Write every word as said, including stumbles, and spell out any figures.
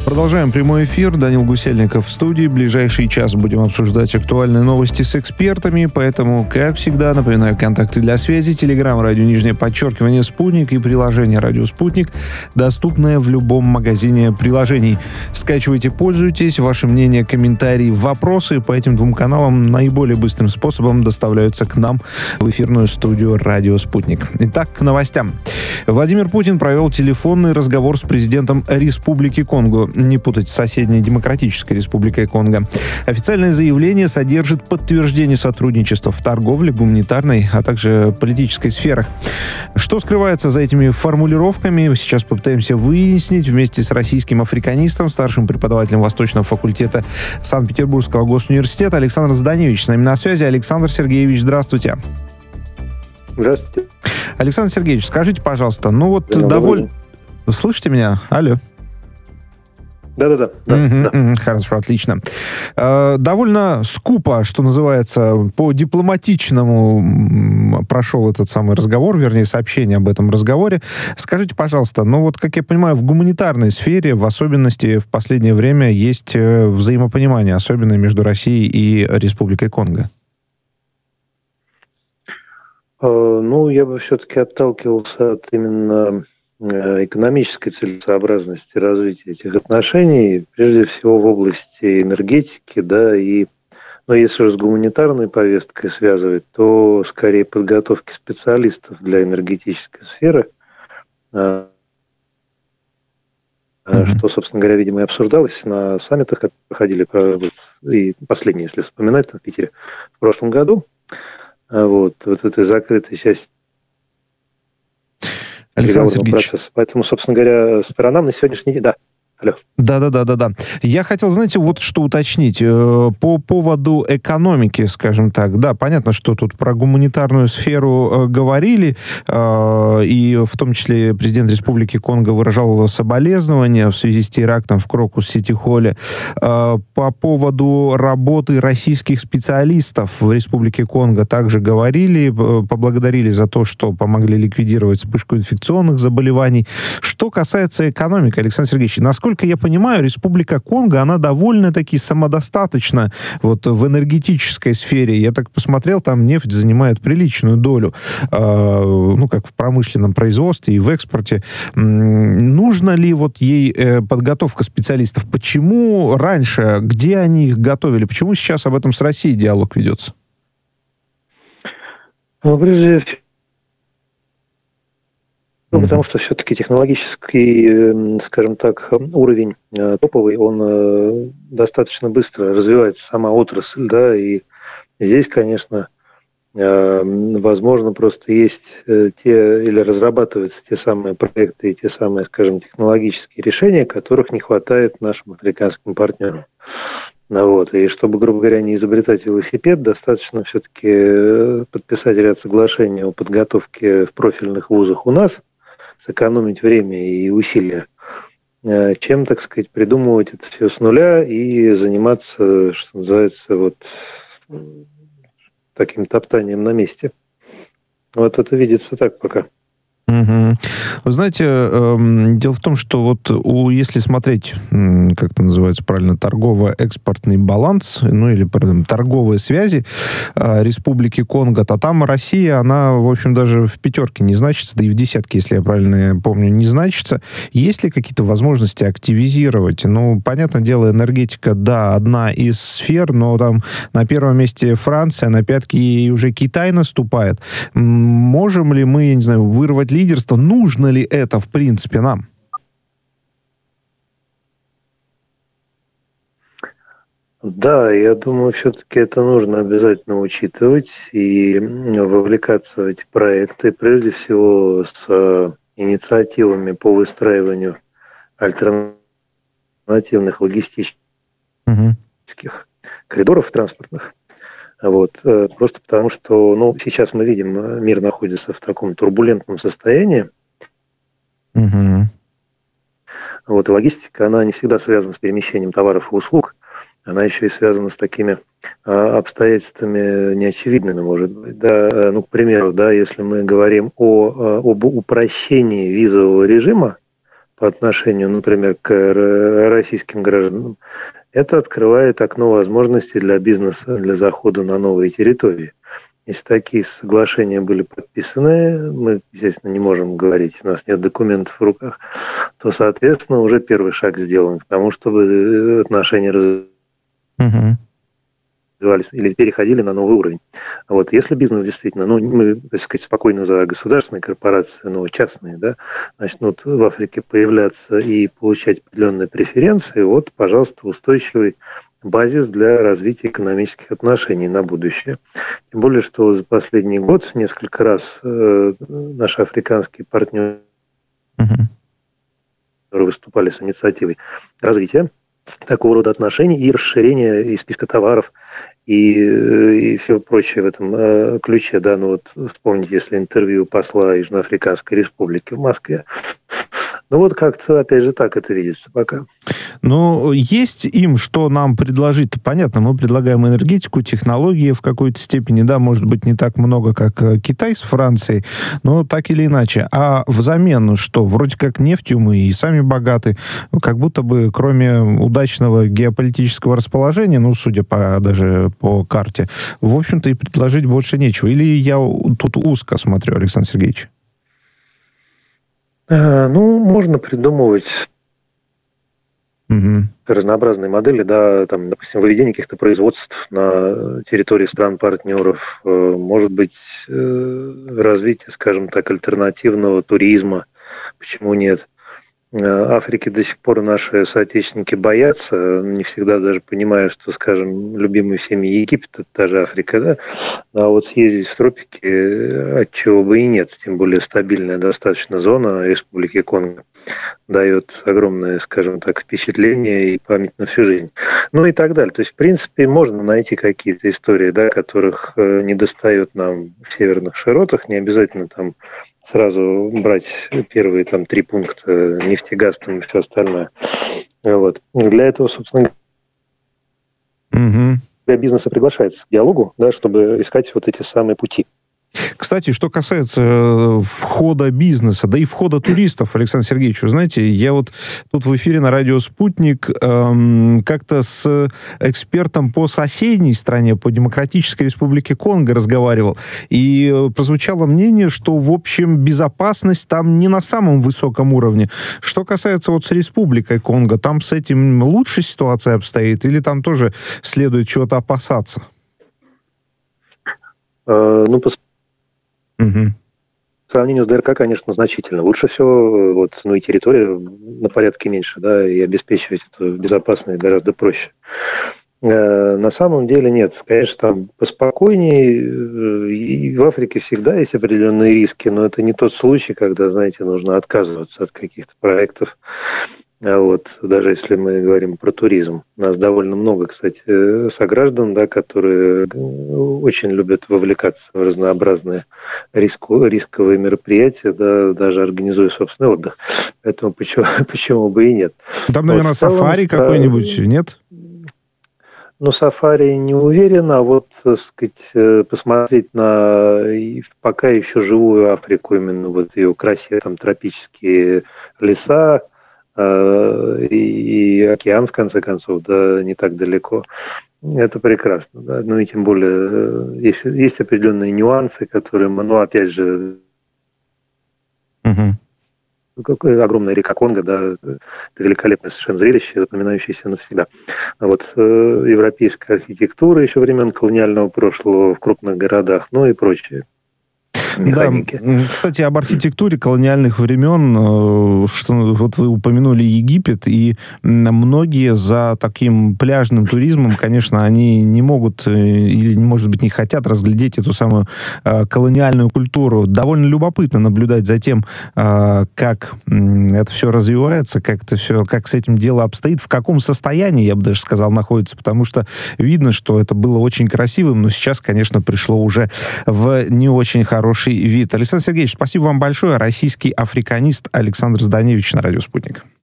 Продолжаем прямой эфир. Данил Гусельников в студии. В ближайший час будем обсуждать актуальные новости с экспертами. Поэтому, как всегда, напоминаю, контакты для связи. Телеграм, радио, нижнее подчеркивание, «Спутник» и приложение «Радио Спутник», доступное в любом магазине приложений. Скачивайте, пользуйтесь. Ваше мнение, комментарии, вопросы по этим двум каналам наиболее быстрым способом доставляются к нам в эфирную студию «Радио Спутник». Итак, к новостям. Владимир Путин провел телефонный разговор с президентом Республики Конго. Не путать с соседней Демократической Республикой Конго. Официальное заявление содержит подтверждение сотрудничества в торговле, гуманитарной, а также политической сферах. Что скрывается за этими формулировками, сейчас попытаемся выяснить вместе с российским африканистом, старшим преподавателем Восточного факультета Санкт-Петербургского госуниверситета Александр Зданевич с нами на связи. Александр Сергеевич, здравствуйте. Здравствуйте. Александр Сергеевич, скажите, пожалуйста, ну вот довольно... Слышите меня? Алло. Да-да-да. Mm-hmm, mm-hmm, хорошо, отлично. Э, довольно скупо, что называется, по-дипломатичному прошел этот самый разговор, вернее, сообщение об этом разговоре. Скажите, пожалуйста, ну вот, как я понимаю, в гуманитарной сфере, в особенности в последнее время, есть взаимопонимание, особенно между Россией и Республикой Конго. Э, ну, я бы все-таки отталкивался от именно экономической целесообразности развития этих отношений, прежде всего в области энергетики, да, и, ну, если же с гуманитарной повесткой связывать, то скорее подготовки специалистов для энергетической сферы, mm-hmm. что, собственно говоря, видимо, и обсуждалось на саммитах, которые проходили, и последний, если вспоминать, в Питере в прошлом году, вот, вот этой закрытой части Александр Сергеевич. Процесса. Поэтому, собственно говоря, сторонам на сегодняшний день... Да. Алло. Да-да-да-да-да. Я хотел, знаете, вот что уточнить. По поводу экономики, скажем так. Да, понятно, что тут про гуманитарную сферу говорили, и в том числе президент Республики Конго выражал соболезнования в связи с терактом в Крокус-Сити-Холле. По поводу работы российских специалистов в Республике Конго также говорили, поблагодарили за то, что помогли ликвидировать вспышку инфекционных заболеваний. Что касается экономики, Александр Сергеевич, насколько Насколько я понимаю, Республика Конго, она довольно-таки самодостаточна вот в энергетической сфере. Я так посмотрел, там нефть занимает приличную долю, э, ну, как в промышленном производстве и в экспорте. Нужна ли вот ей э, подготовка специалистов? Почему раньше, где они их готовили? Почему сейчас об этом с Россией диалог ведется? Ну, прежде всего, Ну, потому что все-таки технологический, скажем так, уровень топовый, он достаточно быстро развивается, сама отрасль, да, и здесь, конечно, возможно, просто есть те, или разрабатываются те самые проекты и те самые, скажем, технологические решения, которых не хватает нашим африканским партнерам. Вот. И чтобы, грубо говоря, не изобретать велосипед, достаточно все-таки подписать ряд соглашений о подготовке в профильных вузах у нас, сэкономить время и усилия, чем, так сказать, придумывать это все с нуля и заниматься, что называется, вот таким топтанием на месте. Вот это видится так пока. Угу. Вы знаете, э, дело в том, что вот у, если смотреть, э, как это называется правильно, торгово-экспортный баланс, ну или пардон, торговые связи э, Республики Конго, то там Россия, она, в общем, даже в пятерке не значится, да и в десятке, если я правильно помню, не значится. Есть ли какие-то возможности активизировать? Ну, понятное дело, энергетика, да, одна из сфер, но там на первом месте Франция, на пятке уже Китай наступает. Можем ли мы, я не знаю, вырвать лидерство? Нужно ли это, в принципе, нам? Да, я думаю, все-таки это нужно обязательно учитывать и вовлекаться в эти проекты, прежде всего с инициативами по выстраиванию альтернативных логистических угу. коридоров транспортных. Вот. Просто потому, что ну, сейчас мы видим, мир находится в таком турбулентном состоянии. Угу. Вот, и логистика, она не всегда связана с перемещением товаров и услуг. Она еще и связана с такими а, обстоятельствами неочевидными, может быть. Да, ну, к примеру, да, если мы говорим о, об упрощении визового режима, по отношению, например, к российским гражданам, это открывает окно возможностей для бизнеса, для захода на новые территории. Если такие соглашения были подписаны, мы, естественно, не можем говорить, у нас нет документов в руках, то, соответственно, уже первый шаг сделан к тому, чтобы отношения развивались uh-huh. или переходили на новый уровень. Вот, если бизнес действительно, ну, мы, так сказать, спокойно за государственные корпорации, но частные, да, начнут в Африке появляться и получать определенные преференции, вот, пожалуйста, устойчивый базис для развития экономических отношений на будущее. Тем более, что за последний год несколько раз э, наши африканские партнеры uh-huh. выступали с инициативой развития такого рода отношений и расширения и списка товаров и, и все прочее в этом э, ключе. Да, ну вот вспомните, если интервью посла Южноафриканской Республики в Москве. Ну вот как-то, опять же, так это видится пока. Но есть им, что нам предложить? Понятно, мы предлагаем энергетику, технологии в какой-то степени, да, может быть, не так много, как Китай с Францией, но так или иначе. А взамен что? Вроде как нефтью мы и сами богаты, как будто бы кроме удачного геополитического расположения, ну, судя по даже по карте, в общем-то и предложить больше нечего. Или я тут узко смотрю, Александр Сергеевич? Ну, можно придумывать угу. разнообразные модели, да, там, допустим, выведение каких-то производств на территории стран-партнеров, может быть, развитие, скажем так, альтернативного туризма, почему нет. Африки до сих пор наши соотечественники боятся, не всегда даже понимая, что, скажем, любимый всеми Египет, это та же Африка, да, а вот съездить в тропики, отчего бы и нет, тем более стабильная достаточно зона Республики Конго дает огромное, скажем так, впечатление и память на всю жизнь. Ну и так далее. То есть, в принципе, можно найти какие-то истории, да, которых не достает нам в северных широтах, не обязательно там сразу брать первые там три пункта нефтегаз и все остальное. Вот. Для этого, собственно, угу. для бизнеса приглашается к диалогу, да, чтобы искать вот эти самые пути. Кстати, что касается входа бизнеса, да и входа туристов, Александр Сергеевич, вы знаете, я вот тут в эфире на радио «Спутник» эм, как-то с экспертом по соседней стране, по Демократической Республике Конго разговаривал, и прозвучало мнение, что, в общем, безопасность там не на самом высоком уровне. Что касается вот с Республикой Конго, там с этим лучше ситуация обстоит, или там тоже следует чего-то опасаться? Uh, ну, по Угу. По сравнению с ДРК, конечно, значительно. Лучше всего, вот, ну и территория на порядке меньше, да, и обеспечивать это безопасно гораздо проще. Э, на самом деле нет. Конечно, там поспокойнее. И в Африке всегда есть определенные риски, но это не тот случай, когда, знаете, нужно отказываться от каких-то проектов. Вот, даже если мы говорим про туризм. У нас довольно много, кстати, сограждан, да, которые очень любят вовлекаться в разнообразные риску, рисковые мероприятия, да, даже организуя собственный отдых. Поэтому почему, почему бы и нет. Там, наверное, вот, сафари целом, какой-нибудь, нет? Ну, сафари не уверен, а вот, так сказать, посмотреть на пока еще живую Африку, именно вот ее красивые там тропические леса, и океан, в конце концов, да, не так далеко. Это прекрасно, да. Ну и тем более есть, есть определенные нюансы, которые, ну, опять же, uh-huh. огромная река Конго, да, это великолепное совершенно зрелище, запоминающееся навсегда. А вот э, европейская архитектура еще времен колониального прошлого в крупных городах, ну и прочее. Механики. Да, кстати, об архитектуре колониальных времен, что вот вы упомянули Египет, и многие за таким пляжным туризмом, конечно, они не могут или, может быть, не хотят разглядеть эту самую колониальную культуру. Довольно любопытно наблюдать за тем, как это все развивается, как это все, как с этим дело обстоит, в каком состоянии, я бы даже сказал, находится, потому что видно, что это было очень красивым, но сейчас, конечно, пришло уже в не очень хороший вид. Александр Сергеевич, спасибо вам большое. Российский африканист Александр Зданевич на радио «Спутник».